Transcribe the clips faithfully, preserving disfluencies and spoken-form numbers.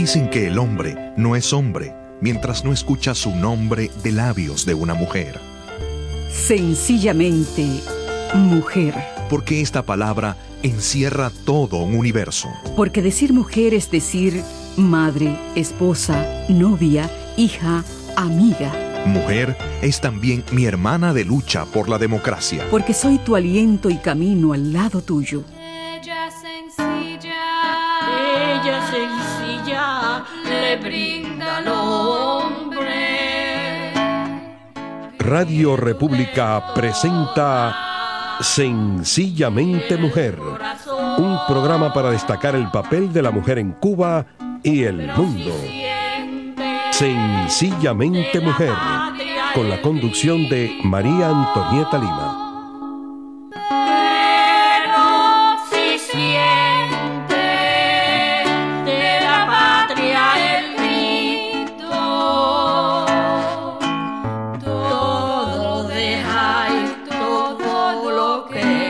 Dicen que el hombre no es hombre mientras no escucha su nombre de labios de una mujer. Sencillamente, mujer. Porque esta palabra encierra todo un universo. Porque decir mujer es decir madre, esposa, novia, hija, amiga. Mujer es también mi hermana de lucha por la democracia. Porque soy tu aliento y camino al lado tuyo. Ella sencilla, ella sencilla, le brinda al hombre. Radio República presenta Sencillamente Mujer, un programa para destacar el papel de la mujer en Cuba y el mundo. Sencillamente Mujer, con la conducción de María Antonieta Lima. Pero si siente de la patria el grito, todo lo deja y todo lo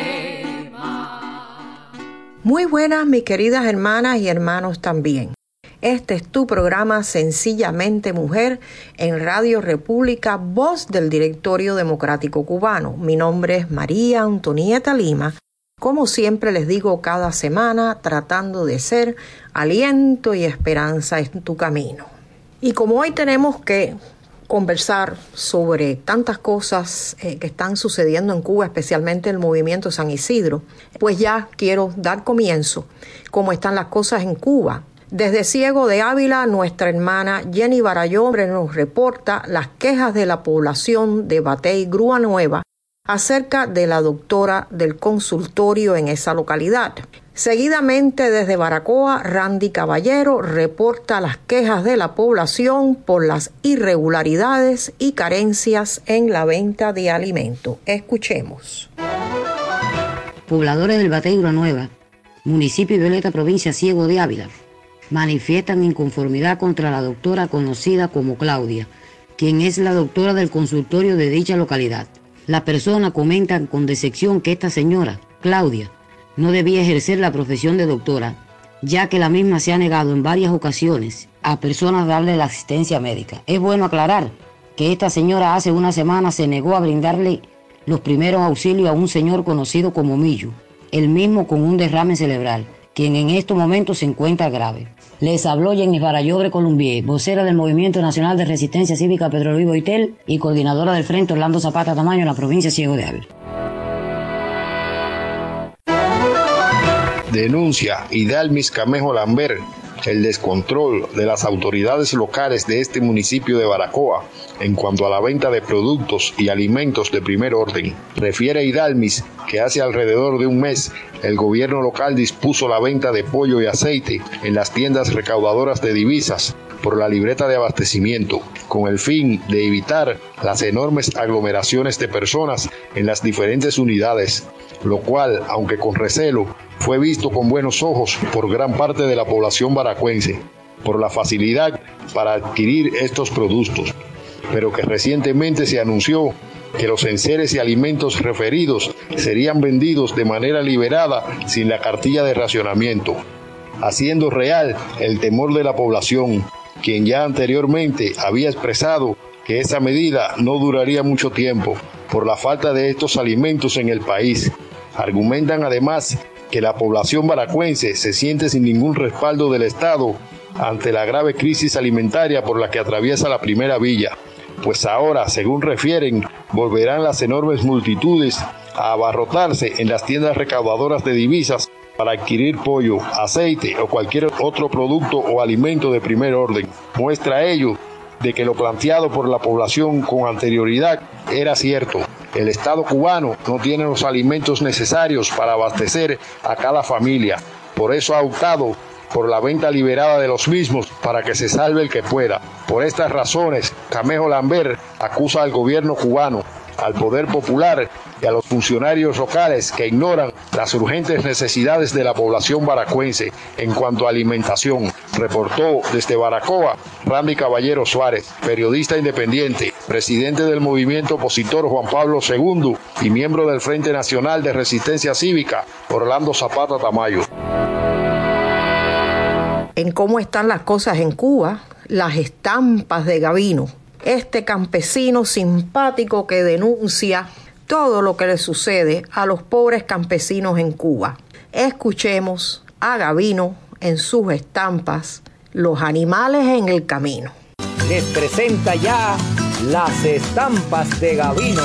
quema. Muy buenas, mis queridas hermanas y hermanos también. Este es tu programa Sencillamente Mujer en Radio República, voz del Directorio Democrático Cubano. Mi nombre es María Antonieta Lima. Como siempre les digo cada semana, tratando de ser aliento y esperanza en tu camino. Y como hoy tenemos que conversar sobre tantas cosas eh, que están sucediendo en Cuba, especialmente el movimiento San Isidro, pues ya quiero dar comienzo cómo están las cosas en Cuba. Desde Ciego de Ávila, nuestra hermana Jenny Barayó nos reporta las quejas de la población de Batey Grúa Nueva acerca de la doctora del consultorio en esa localidad. Seguidamente, desde Baracoa, Randy Caballero reporta las quejas de la población por las irregularidades y carencias en la venta de alimentos. Escuchemos. Pobladores del Batey Grúa Nueva, municipio Violeta, provincia Ciego de Ávila, manifiestan inconformidad contra la doctora conocida como Claudia, quien es la doctora del consultorio de dicha localidad. Las personas comentan con decepción que esta señora, Claudia, no debía ejercer la profesión de doctora, ya que la misma se ha negado en varias ocasiones a personas a darle la asistencia médica. Es bueno aclarar que esta señora hace una semana se negó a brindarle los primeros auxilios a un señor conocido como Millo, el mismo con un derrame cerebral, quien en estos momentos se encuentra grave. Les habló Jenny Barayó Columbier, vocera del Movimiento Nacional de Resistencia Cívica Pedro Luis Boitel y coordinadora del Frente Orlando Zapata Tamayo en la provincia Ciego de Ávila. Denuncia Idalmis Camejo Lambert el descontrol de las autoridades locales de este municipio de Baracoa en cuanto a la venta de productos y alimentos de primer orden. Refiere Idalmis que hace alrededor de un mes el gobierno local dispuso la venta de pollo y aceite en las tiendas recaudadoras de divisas por la libreta de abastecimiento, con el fin de evitar las enormes aglomeraciones de personas en las diferentes unidades, lo cual, aunque con recelo, fue visto con buenos ojos por gran parte de la población baracuense, por la facilidad para adquirir estos productos, pero que recientemente se anunció que los enseres y alimentos referidos serían vendidos de manera liberada sin la cartilla de racionamiento, haciendo real el temor de la población, quien ya anteriormente había expresado que esa medida no duraría mucho tiempo por la falta de estos alimentos en el país. Argumentan además que la población baracuense se siente sin ningún respaldo del Estado ante la grave crisis alimentaria por la que atraviesa la primera villa, pues ahora, según refieren, volverán las enormes multitudes a abarrotarse en las tiendas recaudadoras de divisas para adquirir pollo, aceite o cualquier otro producto o alimento de primer orden. Muestra ello de que lo planteado por la población con anterioridad era cierto. El Estado cubano no tiene los alimentos necesarios para abastecer a cada familia. Por eso ha optado por la venta liberada de los mismos para que se salve el que pueda. Por estas razones, Camejo Lambert acusa al gobierno cubano, al poder popular y a los funcionarios locales que ignoran las urgentes necesidades de la población baracuense en cuanto a alimentación. Reportó desde Baracoa Randy Caballero Suárez, periodista independiente, presidente del movimiento opositor Juan Pablo segundo y miembro del Frente Nacional de Resistencia Cívica Orlando Zapata Tamayo. en cómo están las cosas en Cuba, las estampas de Gavino, este campesino simpático que denuncia todo lo que le sucede a los pobres campesinos en Cuba. Escuchemos a Gavino en sus estampas, Los animales en el camino. Les presenta ya las estampas de Gavino.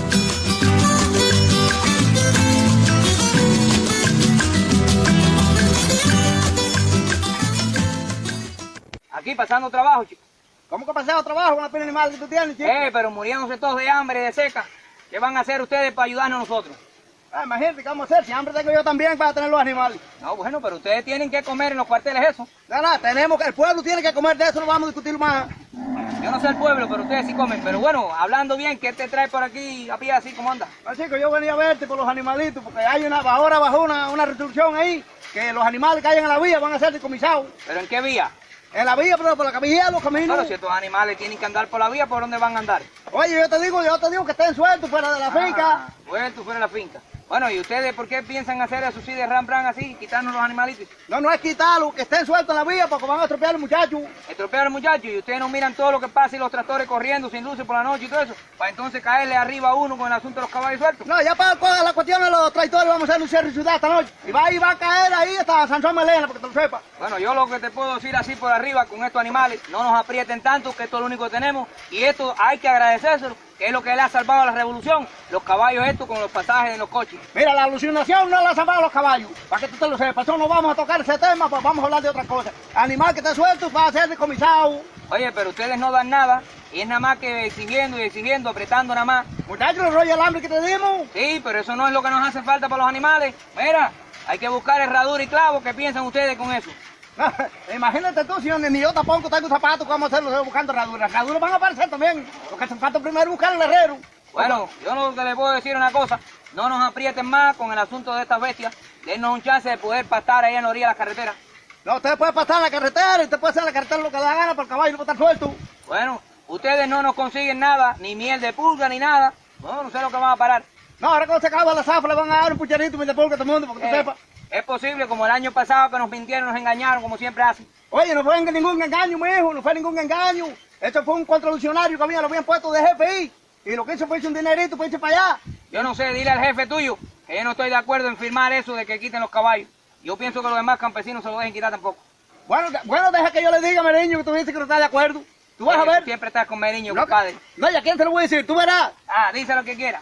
Aquí pasando trabajo, chico. ¿Cómo que pasando trabajo con la pena animal que tú tienes, chico? Eh, pero muriéndose todos de hambre y de seca. ¿Qué van a hacer ustedes para ayudarnos a nosotros? Ah, imagínate, ¿qué vamos a hacer? Si hambre tengo yo también para tener los animales. No, bueno, pero ustedes tienen que comer en los cuarteles eso. No, no, tenemos que, el pueblo tiene que comer, de eso no vamos a discutir más. Yo no sé el pueblo, pero ustedes sí comen. Pero bueno, hablando bien, ¿qué te trae por aquí a pie así como anda? No, chico, yo venía a verte por los animalitos, porque hay una, ahora bajó una, una resolución ahí, que los animales que hayan en la vía van a ser decomisados. ¿Pero en qué vía? En la vía, pero por la vía, los caminos. Pero si estos animales tienen que andar por la vía, ¿por dónde van a andar? Oye, yo te digo, yo te digo que estén sueltos fuera de la ah, finca. Sueltos fuera de la finca. Bueno, ¿y ustedes por qué piensan hacer eso así de ram ram así, quitarnos los animalitos? No, no es quitarlos, que estén sueltos en la vía porque van a estropear a los muchachos. Estropear a los muchachos, y ustedes no miran todo lo que pasa y los tractores corriendo sin luces por la noche y todo eso, para entonces caerle arriba a uno con el asunto de los caballos sueltos. No, ya para la cuestión de los tractores vamos a hacer un cierre de ciudad esta noche. Y va, y va a caer ahí hasta San Juan Melena, porque te lo sepas. Bueno, yo lo que te puedo decir así por arriba con estos animales, no nos aprieten tanto, que esto es lo único que tenemos, y esto hay que agradecérselo, que es lo que le ha salvado a la revolución, los caballos estos con los pasajes en los coches. Mira, la alucinación no la ha salvado a los caballos, para que tú te lo sepas. No vamos a tocar ese tema, pues vamos a hablar de otra cosa. Animal que esté suelto va a ser decomisado. Oye, pero ustedes no dan nada, y es nada más que exigiendo y exigiendo, apretando nada más. Muchachos, el rollo del hambre que te dimos. Sí, pero eso no es lo que nos hace falta para los animales. Mira, hay que buscar herradura y clavo. ¿Qué piensan ustedes con eso? Imagínate tú, si ni yo tampoco tengo zapatos, ¿cómo hacerlo buscando herradura? Herraduras van a aparecer también. Lo que hace falta primero es buscar el herrero. Bueno, yo lo que les puedo decir una cosa, no nos aprieten más con el asunto de estas bestias, dennos un chance de poder pastar ahí en la orilla de la carretera. No, usted puede pasar en la carretera y usted puede hacer en la carretera lo que le da gana, pero el caballo no puede estar suelto. Bueno, ustedes no nos consiguen nada, ni miel de pulga, ni nada. No, no sé lo que van a parar. No, ahora cuando se acaba la zafra le van a dar un pucherito miel de pulga a todo el mundo, porque eh, tú sepas. Es posible, como el año pasado que nos mintieron, nos engañaron, como siempre hacen. Oye, no fue ningún engaño, mi hijo, no fue ningún engaño. Esto fue un contradiccionario que había, lo habían puesto de jefe ahí. Y lo que hizo fue irse un dinerito para irse para allá. Yo no sé, dile al jefe tuyo que yo no estoy de acuerdo en firmar eso de que quiten los caballos. Yo pienso que los demás campesinos se lo dejen quitar tampoco. Bueno, bueno, deja que yo le diga a Meriño que tú dices que no estás de acuerdo. Tú vas Oye, a ver. Tú siempre estás con Meriño, no, compadre. No, ¿y a quién se lo voy a decir? Tú verás. Ah, dice lo que quiera.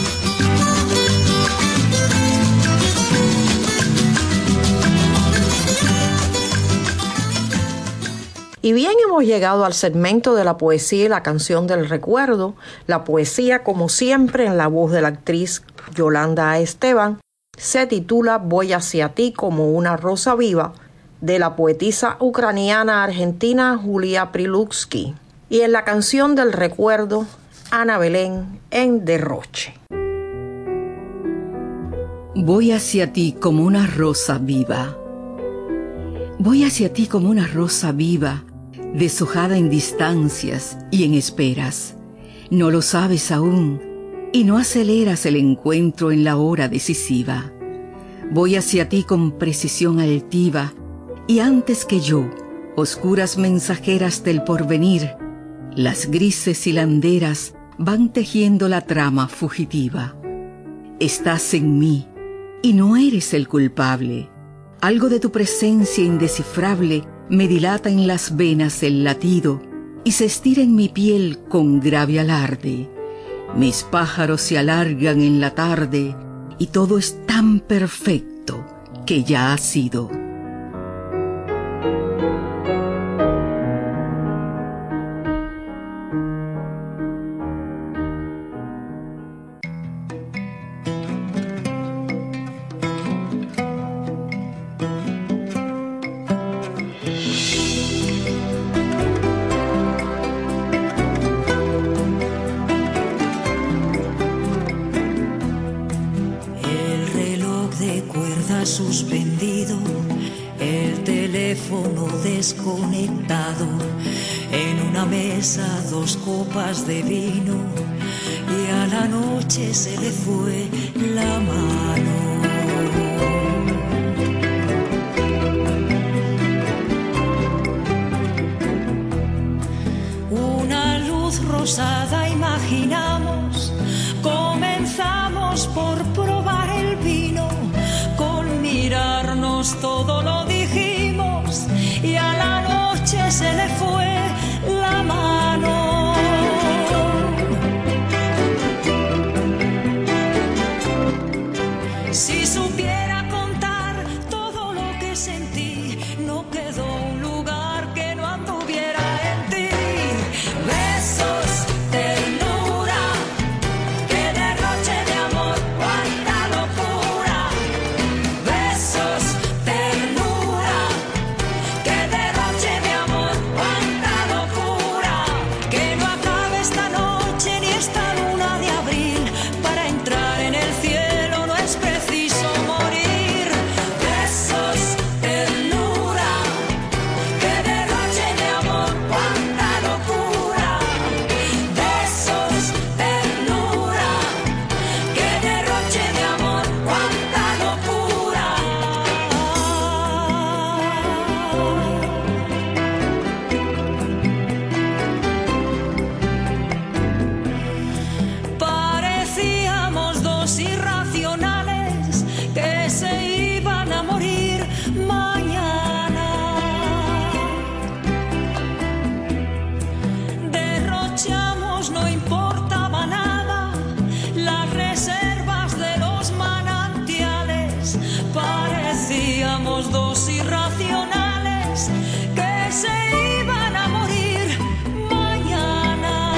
Y bien, hemos llegado al segmento de la poesía y la canción del recuerdo. La poesía, como siempre, en la voz de la actriz Yolanda A. Esteban, se titula Voy hacia ti como una rosa viva, de la poetisa ucraniana argentina Julia Prilutsky. Y en la canción del recuerdo, Ana Belén en Derroche. Voy hacia ti como una rosa viva. Voy hacia ti como una rosa viva, deshojada en distancias y en esperas. No lo sabes aún y no aceleras el encuentro en la hora decisiva. Voy hacia ti con precisión altiva y antes que yo, oscuras mensajeras del porvenir, las grises hilanderas van tejiendo la trama fugitiva. Estás en mí y no eres el culpable. Algo de tu presencia indescifrable me dilata en las venas el latido y se estira en mi piel con grave alarde. Mis pájaros se alargan en la tarde y todo es tan perfecto que ya ha sido. Suspendido, el teléfono desconectado, en una mesa dos copas de vino y a la noche se le fue la mano. besos todo lo dijimos y a la noche se le fue la mano. Si supiera contar todo lo que sentí, no quedó un lugar que no anduviera en ti. Besos, ternura, que derroche de amor, cuánta locura. Besos, ternura, que derroche de amor, cuánta locura. Que no acabe esta noche ni esta luna de abril, para entrar en el cielo no es preciso morir. Besos, ternura, que derroche de amor, cuánta locura. Besos, ternura, que derroche de amor, cuánta locura. Parecíamos dos irracionales que se iban a morir mañana. Derrochamos, no importaba nada, las reservas de los manantiales. Parecíamos dos irracionales que se iban a morir mañana.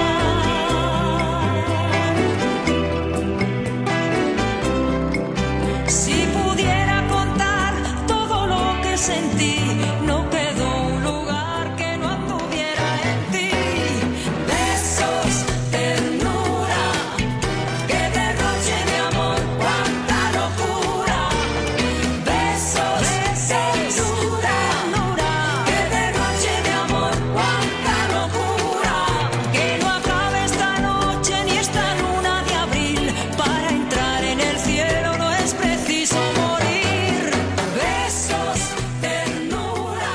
Si pudiera contar todo lo que sentí, no quedó un lugar que no anduviera en ti. Besos, ternura, que derroche de amor, cuánta locura. Besos, ternura, que derroche de amor, cuánta locura. Que no acabe esta noche ni esta luna de abril, para entrar en el cielo no es preciso morir. Besos, ternura,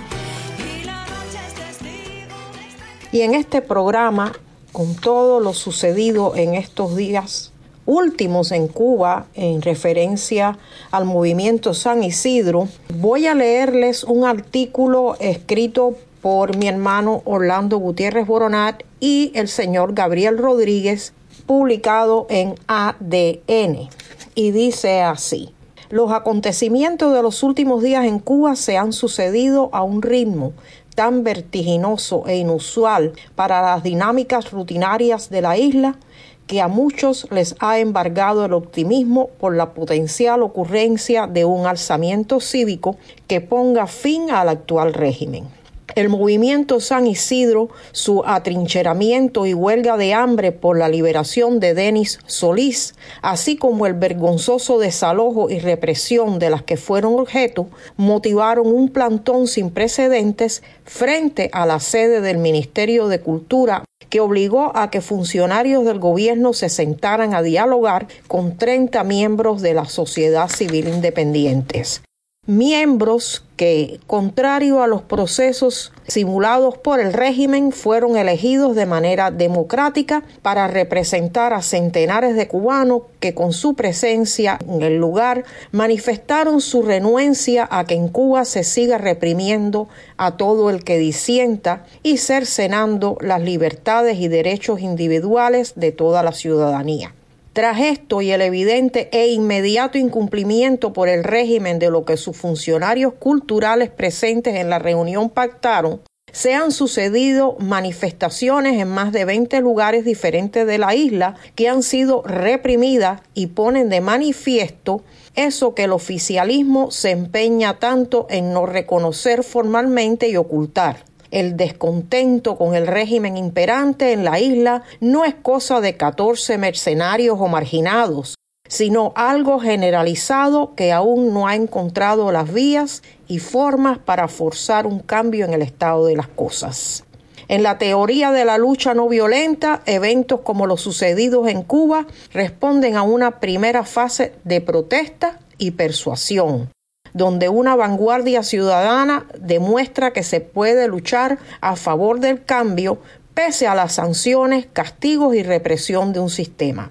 y la noche es testigo de esta... Y en este programa, con todo lo sucedido en estos días últimos en Cuba en referencia al movimiento San Isidro, voy a leerles un artículo escrito por mi hermano Orlando Gutiérrez Boronat y el señor Gabriel Rodríguez, publicado en A D N, y dice así: los acontecimientos de los últimos días en Cuba se han sucedido a un ritmo tan vertiginoso e inusual para las dinámicas rutinarias de la isla que a muchos les ha embargado el optimismo por la potencial ocurrencia de un alzamiento cívico que ponga fin al actual régimen. El movimiento San Isidro, su atrincheramiento y huelga de hambre por la liberación de Denis Solís, así como el vergonzoso desalojo y represión de las que fueron objeto, motivaron un plantón sin precedentes frente a la sede del Ministerio de Cultura, que obligó a que funcionarios del gobierno se sentaran a dialogar con treinta miembros de la sociedad civil independientes. Miembros que, contrario a los procesos simulados por el régimen, fueron elegidos de manera democrática para representar a centenares de cubanos que con su presencia en el lugar manifestaron su renuencia a que en Cuba se siga reprimiendo a todo el que disienta y cercenando las libertades y derechos individuales de toda la ciudadanía. Tras esto y el evidente e inmediato incumplimiento por el régimen de lo que sus funcionarios culturales presentes en la reunión pactaron, se han sucedido manifestaciones en más de veinte lugares diferentes de la isla que han sido reprimidas y ponen de manifiesto eso que el oficialismo se empeña tanto en no reconocer formalmente y ocultar. El descontento con el régimen imperante en la isla no es cosa de catorce mercenarios o marginados, sino algo generalizado que aún no ha encontrado las vías y formas para forzar un cambio en el estado de las cosas. En la teoría de la lucha no violenta, eventos como los sucedidos en Cuba responden a una primera fase de protesta y persuasión, donde una vanguardia ciudadana demuestra que se puede luchar a favor del cambio pese a las sanciones, castigos y represión de un sistema.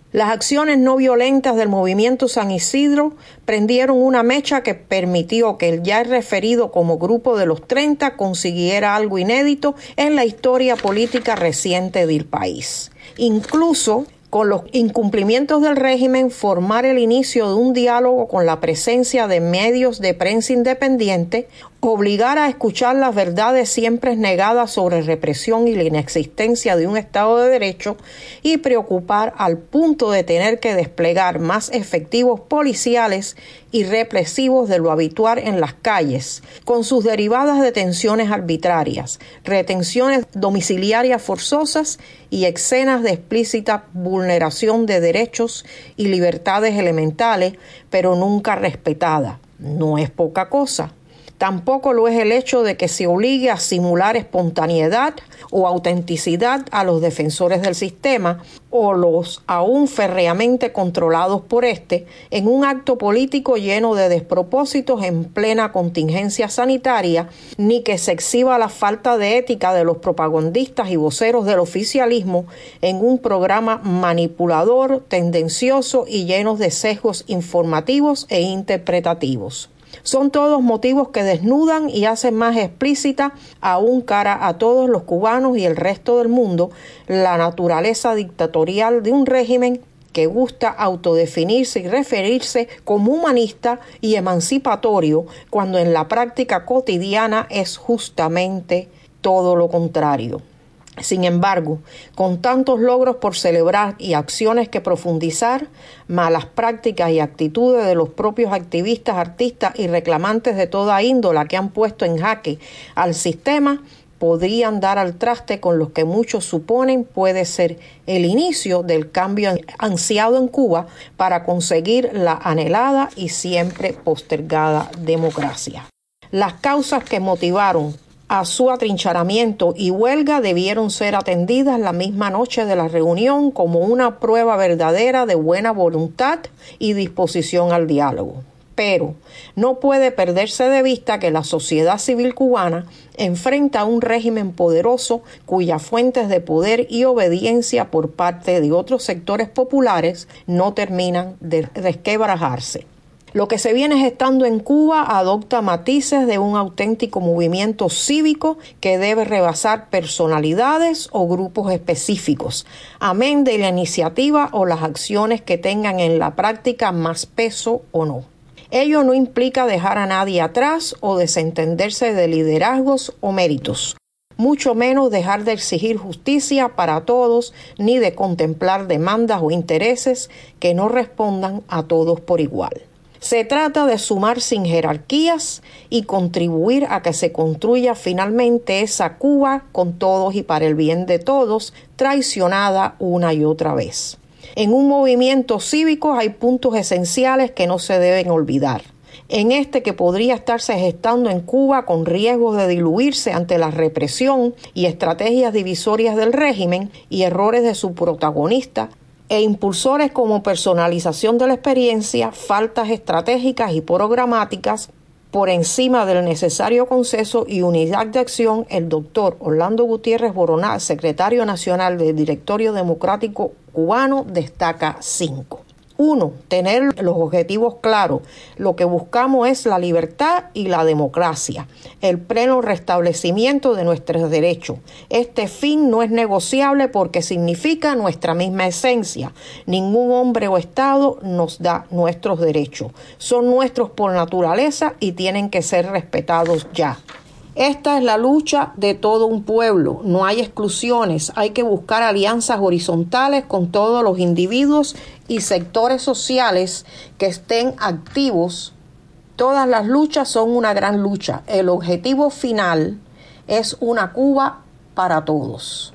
Las acciones no violentas del movimiento San Isidro prendieron una mecha que permitió que el ya referido como Grupo de los treinta consiguiera algo inédito en la historia política reciente del país. Incluso con los incumplimientos del régimen, formar el inicio de un diálogo con la presencia de medios de prensa independiente, obligar a escuchar las verdades siempre negadas sobre represión y la inexistencia de un Estado de Derecho y preocupar al punto de tener que desplegar más efectivos policiales y represivos de lo habitual en las calles, con sus derivadas detenciones arbitrarias, retenciones domiciliarias forzosas y escenas de explícita vulneración de derechos y libertades elementales, pero nunca respetadas. No es poca cosa. Tampoco lo es el hecho de que se obligue a simular espontaneidad o autenticidad a los defensores del sistema o los aún férreamente controlados por este en un acto político lleno de despropósitos en plena contingencia sanitaria, ni que se exhiba la falta de ética de los propagandistas y voceros del oficialismo en un programa manipulador, tendencioso y lleno de sesgos informativos e interpretativos. Son todos motivos que desnudan y hacen más explícita aún cara a todos los cubanos y el resto del mundo la naturaleza dictatorial de un régimen que gusta autodefinirse y referirse como humanista y emancipatorio cuando en la práctica cotidiana es justamente todo lo contrario. Sin embargo, con tantos logros por celebrar y acciones que profundizar, malas prácticas y actitudes de los propios activistas, artistas y reclamantes de toda índola que han puesto en jaque al sistema, podrían dar al traste con lo que muchos suponen puede ser el inicio del cambio ansiado en Cuba para conseguir la anhelada y siempre postergada democracia. Las causas que motivaron a su atrincheramiento y huelga debieron ser atendidas la misma noche de la reunión como una prueba verdadera de buena voluntad y disposición al diálogo. Pero no puede perderse de vista que la sociedad civil cubana enfrenta a un régimen poderoso cuyas fuentes de poder y obediencia por parte de otros sectores populares no terminan de resquebrajarse. Lo que se viene gestando en Cuba adopta matices de un auténtico movimiento cívico que debe rebasar personalidades o grupos específicos, amén de la iniciativa o las acciones que tengan en la práctica más peso o no. Ello no implica dejar a nadie atrás o desentenderse de liderazgos o méritos, mucho menos dejar de exigir justicia para todos ni de contemplar demandas o intereses que no respondan a todos por igual. Se trata de sumar sin jerarquías y contribuir a que se construya finalmente esa Cuba con todos y para el bien de todos, traicionada una y otra vez. En un movimiento cívico hay puntos esenciales que no se deben olvidar. En este que podría estarse gestando en Cuba con riesgos de diluirse ante la represión y estrategias divisorias del régimen y errores de su protagonista, e impulsores como personalización de la experiencia, faltas estratégicas y programáticas, por encima del necesario consenso y unidad de acción, el doctor Orlando Gutiérrez Boronat, secretario nacional del Directorio Democrático Cubano, destaca cinco. Uno, tener los objetivos claros. Lo que buscamos es la libertad y la democracia, el pleno restablecimiento de nuestros derechos. Este fin no es negociable porque significa nuestra misma esencia. Ningún hombre o Estado nos da nuestros derechos. Son nuestros por naturaleza y tienen que ser respetados ya. Esta es la lucha de todo un pueblo, no hay exclusiones, hay que buscar alianzas horizontales con todos los individuos y sectores sociales que estén activos. Todas las luchas son una gran lucha. El objetivo final es una Cuba para todos.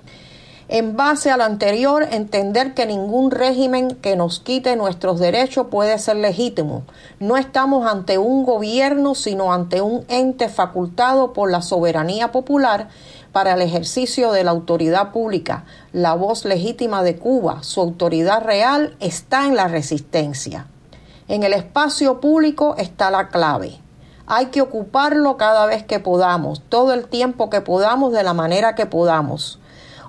En base a lo anterior, entender que ningún régimen que nos quite nuestros derechos puede ser legítimo. No estamos ante un gobierno, sino ante un ente facultado por la soberanía popular para el ejercicio de la autoridad pública. La voz legítima de Cuba, su autoridad real, está en la resistencia. En el espacio público está la clave. Hay que ocuparlo cada vez que podamos, todo el tiempo que podamos, de la manera que podamos.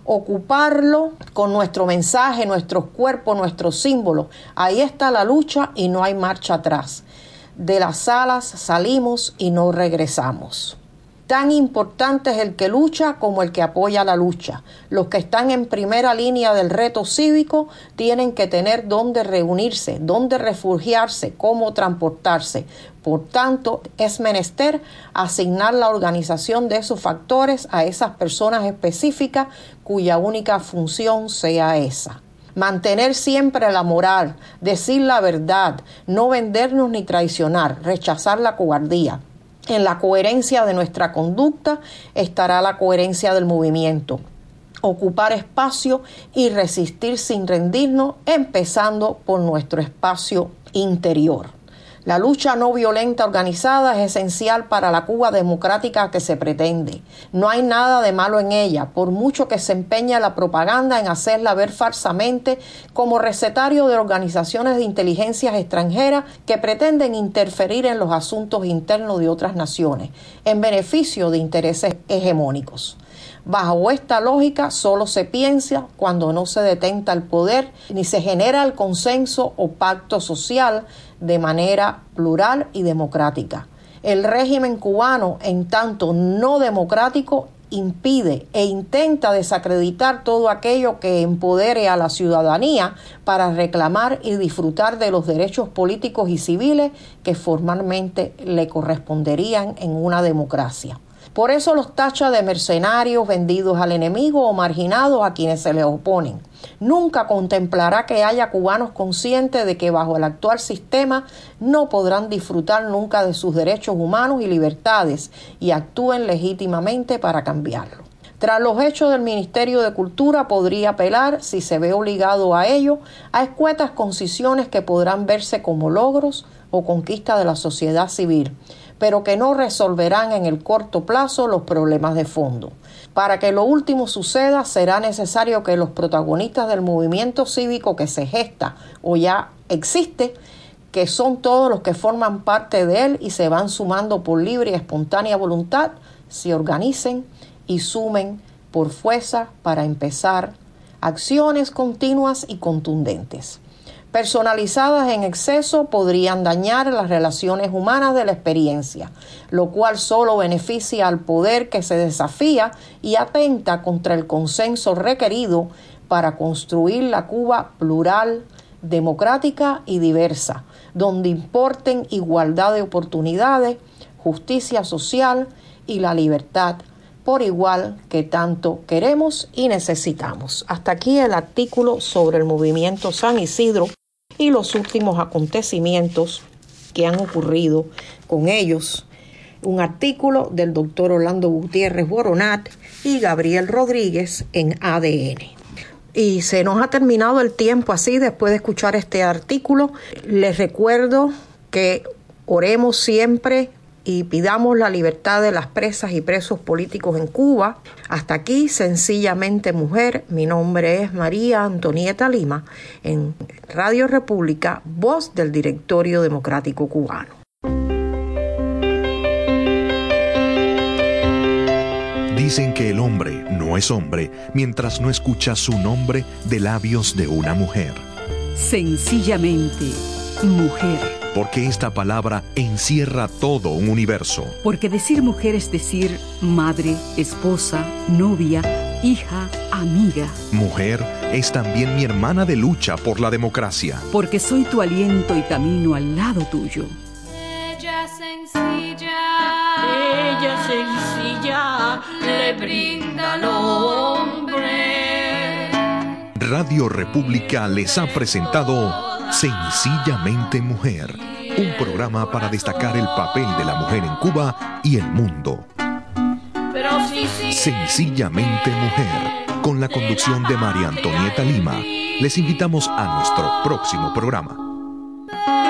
ocuparlo con nuestro mensaje, nuestros cuerpos, nuestros símbolos. Ahí está la lucha y no hay marcha atrás. De las salas salimos y no regresamos. Tan importante es el que lucha como el que apoya la lucha. Los que están en primera línea del reto cívico tienen que tener dónde reunirse, dónde refugiarse, cómo transportarse. Por tanto, es menester asignar la organización de esos factores a esas personas específicas cuya única función sea esa. Mantener siempre la moral, decir la verdad, no vendernos ni traicionar, rechazar la cobardía. En la coherencia de nuestra conducta estará la coherencia del movimiento. Ocupar espacio y resistir sin rendirnos, empezando por nuestro espacio interior. La lucha no violenta organizada es esencial para la Cuba democrática que se pretende. No hay nada de malo en ella, por mucho que se empeña la propaganda en hacerla ver falsamente como recetario de organizaciones de inteligencias extranjeras que pretenden interferir en los asuntos internos de otras naciones, en beneficio de intereses hegemónicos. Bajo esta lógica solo se piensa cuando no se detenta el poder ni se genera el consenso o pacto social de manera plural y democrática. El régimen cubano, en tanto no democrático, impide e intenta desacreditar todo aquello que empodere a la ciudadanía para reclamar y disfrutar de los derechos políticos y civiles que formalmente le corresponderían en una democracia. Por eso los tacha de mercenarios, vendidos al enemigo o marginados a quienes se les oponen. Nunca contemplará que haya cubanos conscientes de que bajo el actual sistema no podrán disfrutar nunca de sus derechos humanos y libertades y actúen legítimamente para cambiarlo. Tras los hechos del Ministerio de Cultura podría apelar, si se ve obligado a ello, a escuetas concisiones que podrán verse como logros o conquistas de la sociedad civil, pero que no resolverán en el corto plazo los problemas de fondo. Para que lo último suceda, será necesario que los protagonistas del movimiento cívico que se gesta o ya existe, que son todos los que forman parte de él y se van sumando por libre y espontánea voluntad, se organicen y sumen por fuerza para empezar acciones continuas y contundentes. Personalizadas en exceso podrían dañar las relaciones humanas de la experiencia, lo cual solo beneficia al poder que se desafía y atenta contra el consenso requerido para construir la Cuba plural, democrática y diversa, donde importen igualdad de oportunidades, justicia social y la libertad por igual que tanto queremos y necesitamos. Hasta aquí el artículo sobre el movimiento San Isidro y los últimos acontecimientos que han ocurrido con ellos. Un artículo del doctor Orlando Gutiérrez Boronat y Gabriel Rodríguez en A D N. Y se nos ha terminado el tiempo así después de escuchar este artículo. Les recuerdo que oremos siempre y pidamos la libertad de las presas y presos políticos en Cuba. Hasta aquí, Sencillamente Mujer. Mi nombre es María Antonieta Lima, en Radio República, voz del Directorio Democrático Cubano. Dicen que el hombre no es hombre mientras no escucha su nombre de labios de una mujer. Sencillamente Mujer. Porque esta palabra encierra todo un universo. Porque decir mujer es decir madre, esposa, novia, hija, amiga. Mujer es también mi hermana de lucha por la democracia. Porque soy tu aliento y camino al lado tuyo. Ella sencilla, ella sencilla, le brinda al hombre. Radio República les ha presentado Sencillamente Mujer, un programa para destacar el papel de la mujer en Cuba y el mundo. Pero sí, sí, Sencillamente Mujer, con la conducción de María Antonieta Lima. Les invitamos a nuestro próximo programa.